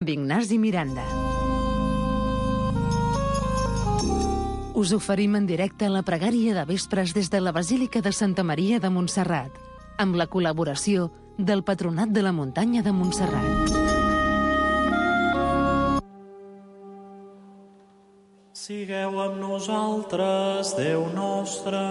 Ignasi Miranda. Us oferim en directe la pregària de vespres des de la Basílica de Santa Maria de Montserrat, amb la col·laboració del Patronat de la Muntanya de Montserrat. Sigueu amb nosaltres, Déu nostre.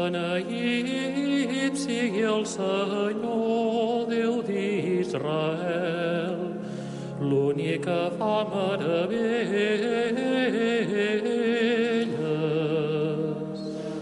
Beneït sigui el Senyor, Déu d'Israel, l'únic que fa meravelles.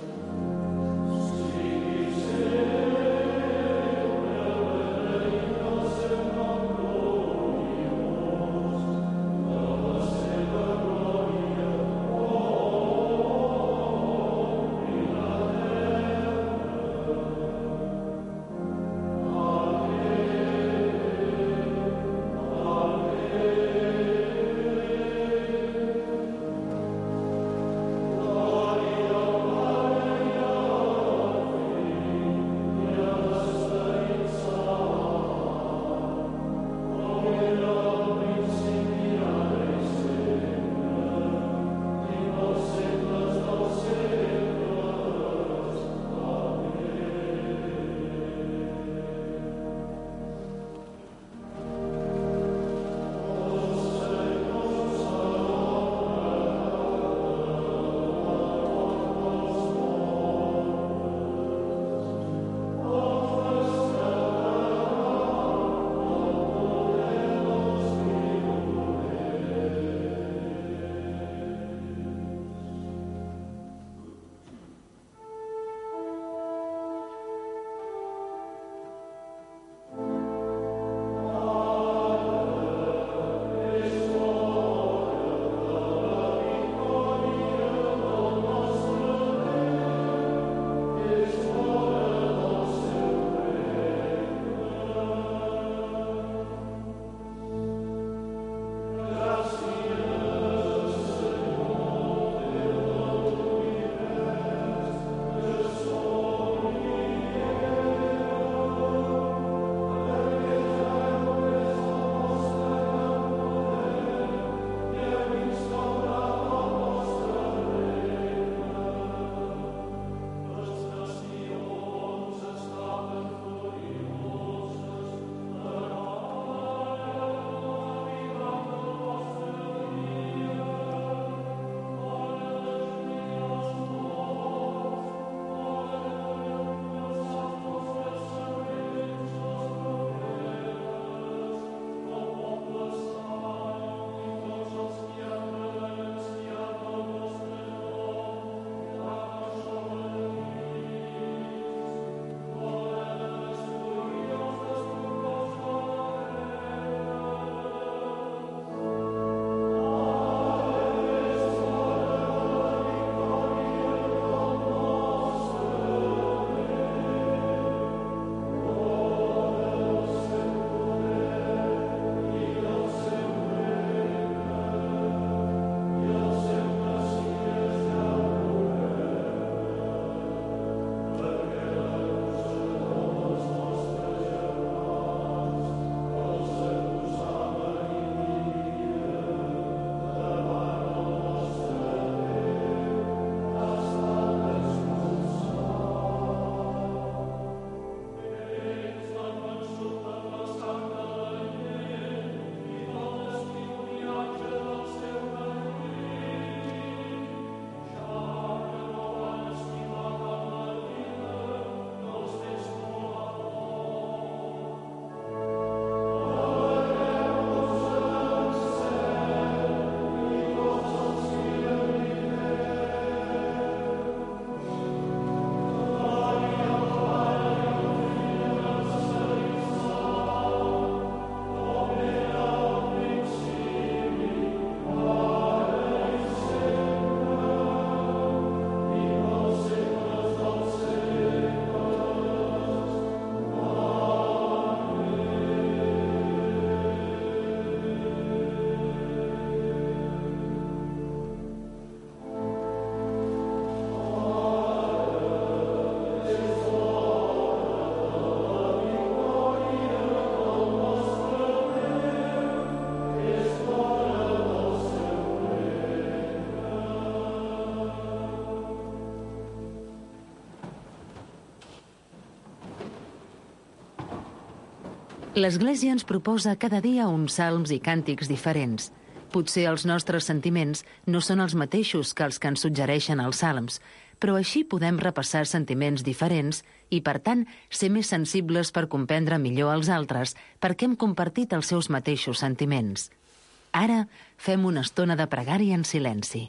L'Església ens proposa cada dia uns salms i càntics diferents. Potser els nostres sentiments no són els mateixos que els que ens suggereixen els salms, però així podem repassar sentiments diferents i, per tant, ser més sensibles per comprendre millor els altres perquè hem compartit els seus mateixos sentiments. Ara fem una estona de pregària en silenci.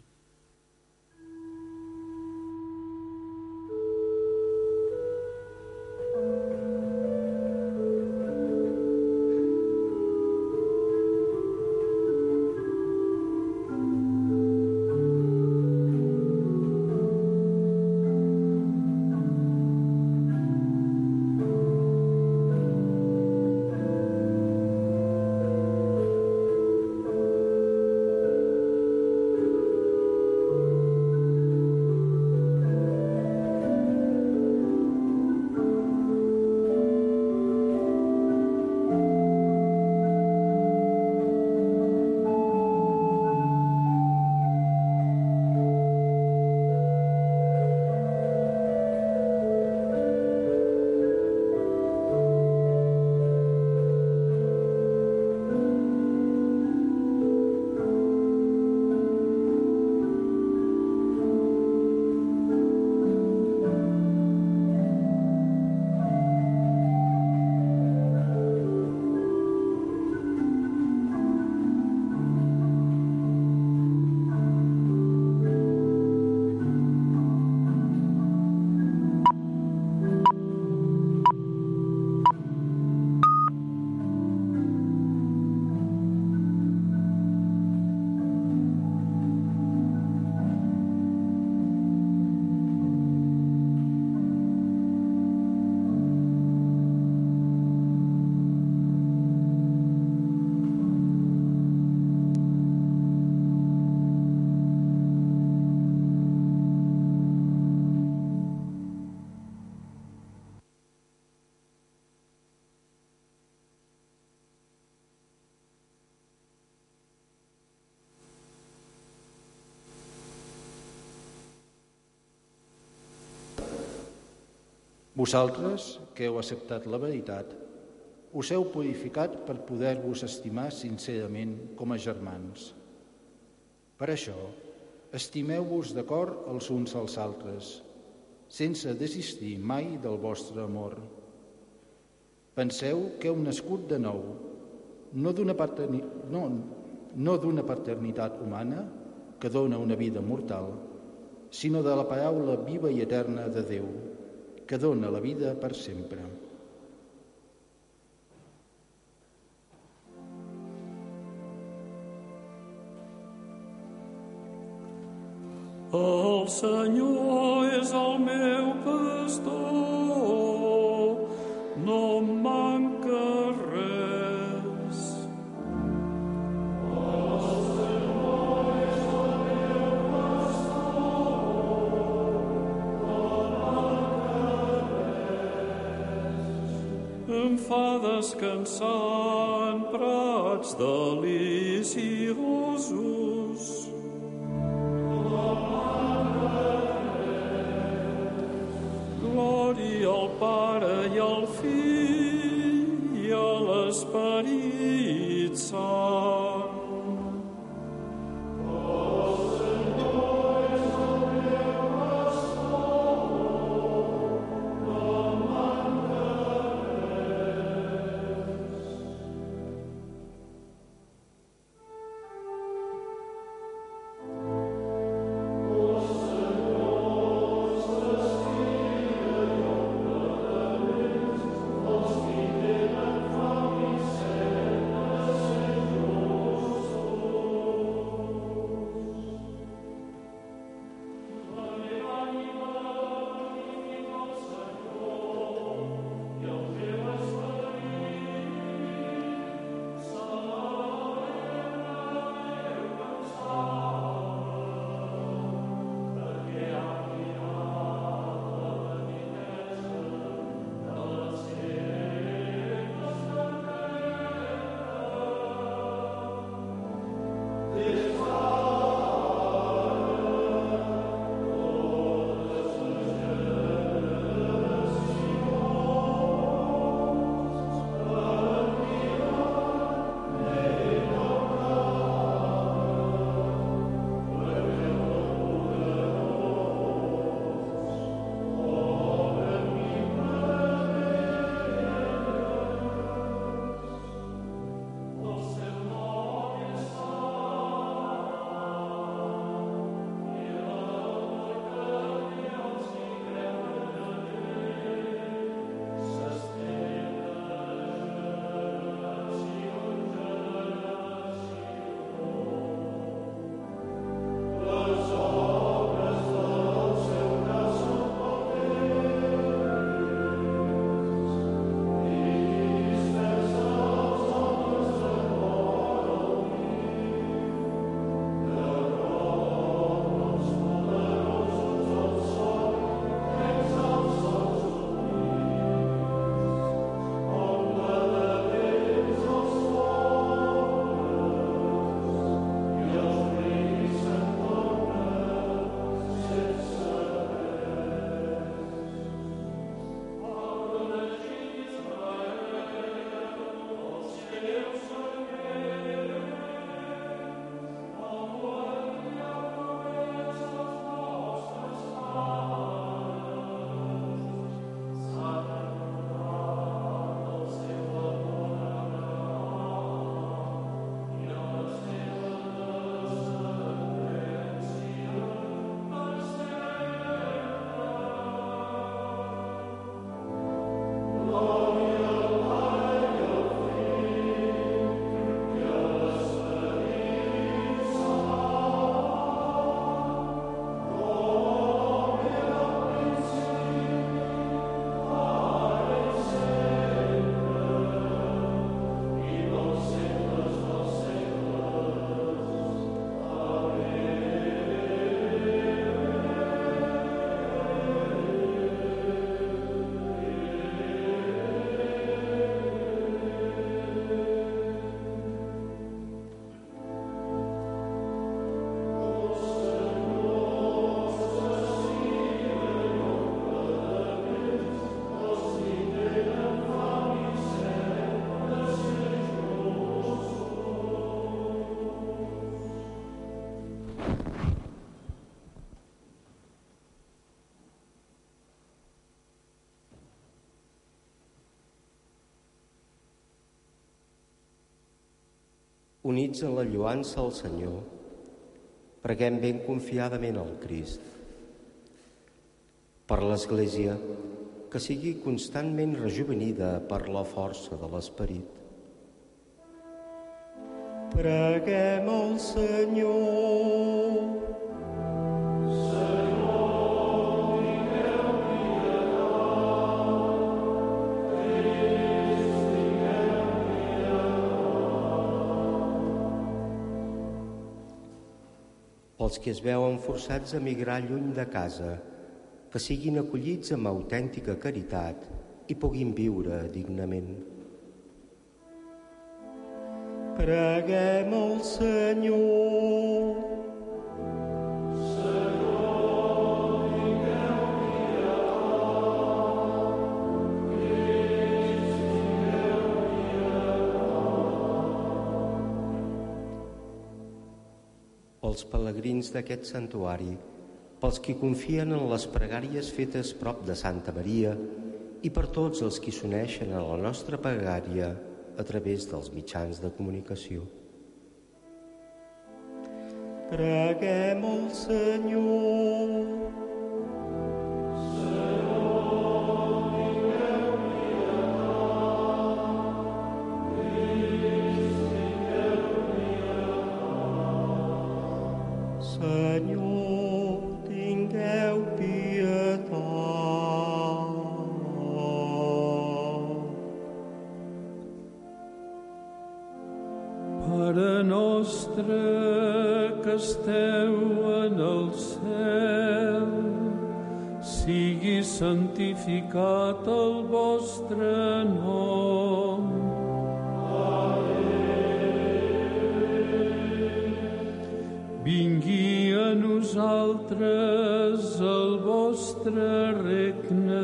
Vosaltres, que heu acceptat la veritat, us heu purificat per poder-vos estimar sincerament com a germans. Per això, estimeu-vos d'acord els uns als altres, sense desistir mai del vostre amor. Penseu que heu nascut de nou, no d'una paternitat humana que dona una vida mortal, sinó de la paraula viva i eterna de Déu, que dona la vida per sempre. El Senyor és el meu pastor, no em manca res. El Senyor és el meu pastor, no em manca res. Em fa descansar en prats deliciosos. Glòria al Pare i al Fill i a l'Esperit Sant. El Senyor és el meu pastor, no em manca res. El Senyor units en la lloança al Senyor, preguem ben confiadament al Crist. Per l'Església, que sigui constantment rejuvenida per la força de l'Esperit. Preguem al Senyor. Els que es veuen forçats a migrar lluny de casa, que siguin acollits amb autèntica caritat i puguin viure dignament. Preguem al Senyor. Pels pelegrins d'aquest santuari, pels qui confien en les pregàries fetes prop de Santa Maria i per tots els qui s'uneixen a la nostra pregària a través dels mitjans de comunicació. Preguem al Senyor. Senyor, tingueu pietat. Pare nostre que esteu en el cel, sigui santificat el vostre nom. Vingui a nosaltres el vostre regne.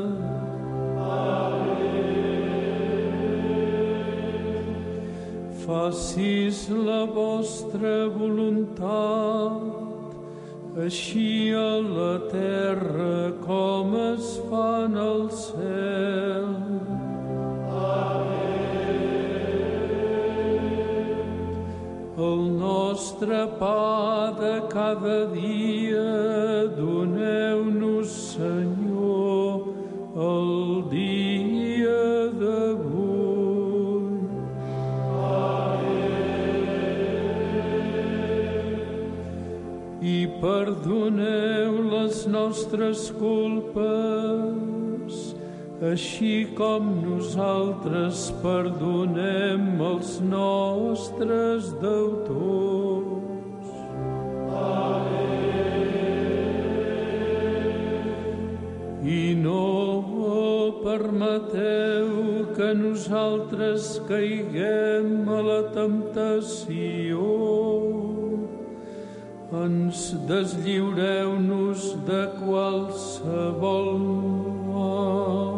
Facis la vostra voluntat, així a la terra com es fa en el cel. El nostre pa de cada dia doneu-nos, Senyor, el dia d'avui. I perdoneu les nostres culpes, així com nosaltres perdonem els nostres deutors. I no permeteu que nosaltres caiguem a la temptació. Ens deslliureu-nos de qualsevol mal.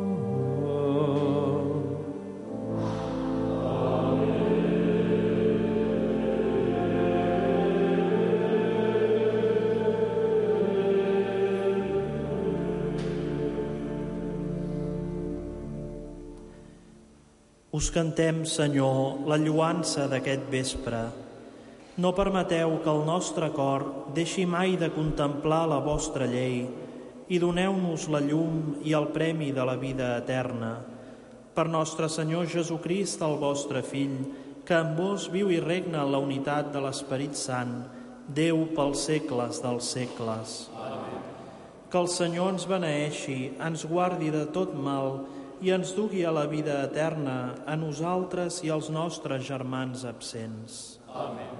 Us cantem, Senyor, la lloança d'aquest vespre. No permeteu que el nostre cor deixi mai de contemplar la vostra llei i doneu-nos la llum i el premi de la vida eterna. Per nostre Senyor Jesucrist, el vostre Fill, que amb vos viu i regna en la unitat de l'Esperit Sant, Déu pels segles dels segles. Amén. Que el Senyor ens beneeixi, ens guardi de tot mal i ens dugui a la vida eterna, a nosaltres i als nostres germans absents. Amén.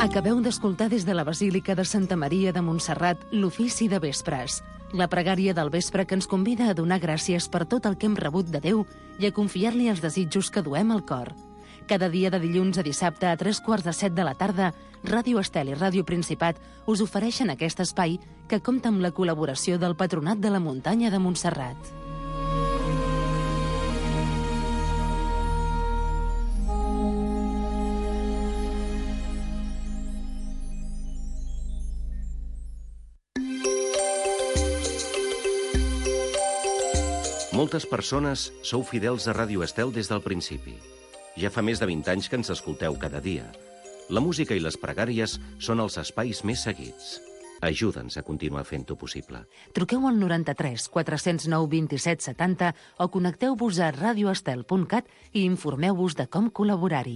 Acabeu d'escoltar des de la Basílica de Santa Maria de Montserrat l'ofici de vespres, la pregària del vespre que ens convida a donar gràcies per tot el que hem rebut de Déu i a confiar-li els desitjos que duem al cor. Cada dia de dilluns a dissabte a 7:45 de la tarda, Ràdio Estel i Ràdio Principat us ofereixen aquest espai que compta amb la col·laboració del Patronat de la Muntanya de Montserrat. Moltes persones sou fidels a Ràdio Estel des del principi. Ja fa més de 20 anys que ens escolteu cada dia. La música i les pregàries són els espais més seguits. Ajuda'ns a continuar fent-ho possible. Truqueu al 93 409 27 70 o connecteu-vos a radioestel.cat i informeu-vos de com col·laborar-hi.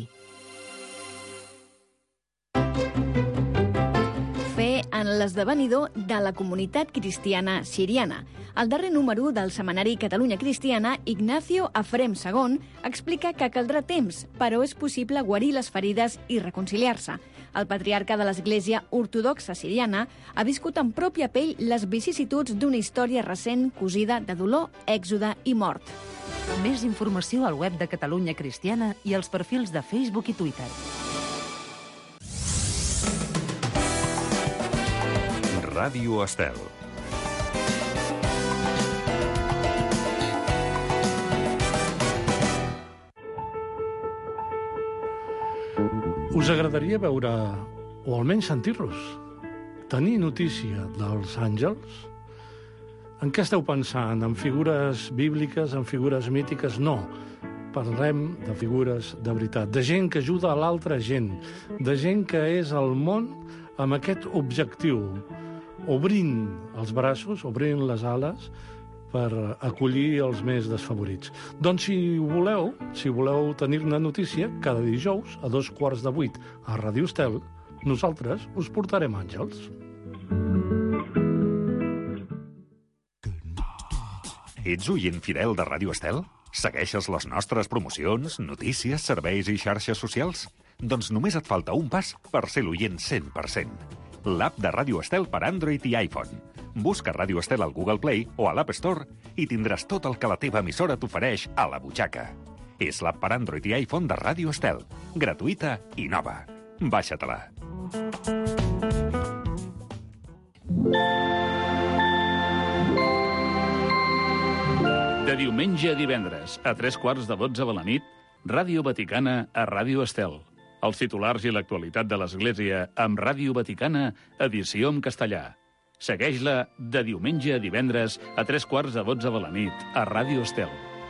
Fer en l'esdevenidor de la comunitat cristiana siriana. Al darrer número del setmanari Catalunya Cristiana, Ignacio Afrem II explica que caldrà temps, però és possible guarir les ferides i reconciliar-se. El patriarca de l'Església Ortodoxa Siriana ha viscut en pròpia pell les vicissituds d'una història recent cosida de dolor, èxode i mort. Més informació al web de Catalunya Cristiana i als perfils de Facebook i Twitter. Ràdio Estel. Us agradaria veure, o almenys sentir-los, tenir notícia dels àngels? En què esteu pensant? En figures bíbliques, en figures mítiques? No. Parlem de figures de veritat, de gent que ajuda a l'altra gent, de gent que és al món amb aquest objectiu, obrint els braços, obrint les ales, per acollir els més desfavorits. Doncs si voleu tenir-ne notícia, cada dijous a 7:15 a Ràdio Estel, nosaltres us portarem àngels. Ets oient fidel de Ràdio Estel? Segueixes les nostres promocions, notícies, serveis i xarxes socials? Doncs només et falta un pas per ser l'oient 100%. L'app de Ràdio Estel per Android i iPhone. Busca Ràdio Estel al Google Play o a l'App Store i tindràs tot el que la teva emissora t'ofereix a la butxaca. És l'app per Android i iPhone de Ràdio Estel. Gratuïta i nova. Baixa-te-la. De diumenge a divendres, a 7:45 de la nit, Ràdio Vaticana a Ràdio Estel. Els titulars i l'actualitat de l'Església amb Ràdio Vaticana, edició en castellà. Segueix-la de diumenge a divendres a 7:45 de la nit a Ràdio Estel.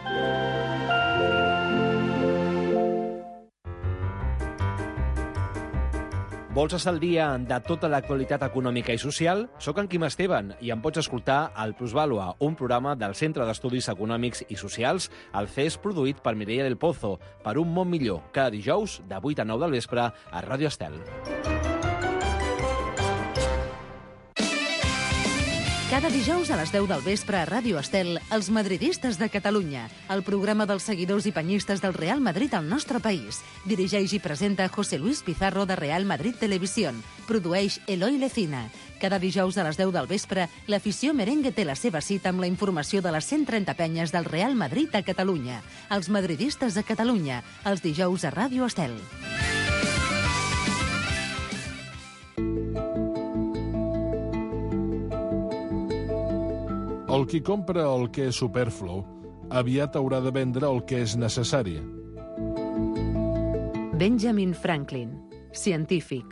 Vols estar al dia de tota l'actualitat econòmica i social? Soc en Quim Esteban i em pots escoltar al Plusvàlua, un programa del Centre d'Estudis Econòmics i Socials, el CES, produït per Mireia del Pozo, per un món millor, cada dijous de 8 a 9 del vespre a Ràdio Estel. Cada dijous a les 10 del vespre a Ràdio Estel, Els Madridistes de Catalunya, el programa dels seguidors i penyistes del Real Madrid al nostre país. Dirigeix i presenta José Luis Pizarro de Real Madrid Televisión. Produeix Eloi Lecina. Cada dijous a les 10 del vespre, l'afició merengue té la seva cita amb la informació de les 130 penyes del Real Madrid a Catalunya. Els Madridistes de Catalunya, els dijous a Ràdio Estel. El qui compra el que és superflu, aviat haurà de vendre el que és necessari. Benjamin Franklin, científic.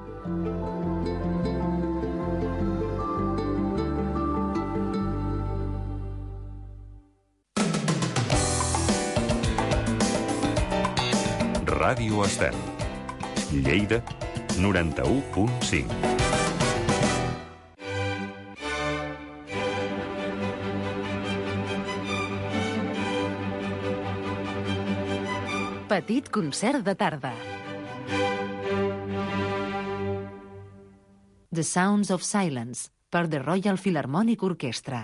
Ràdio Estel. Lleida, 91.5. Petit concert de tarda. The Sounds of Silence, per The Royal Philharmonic Orchestra.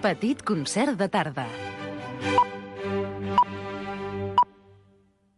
Petit concert de tarda.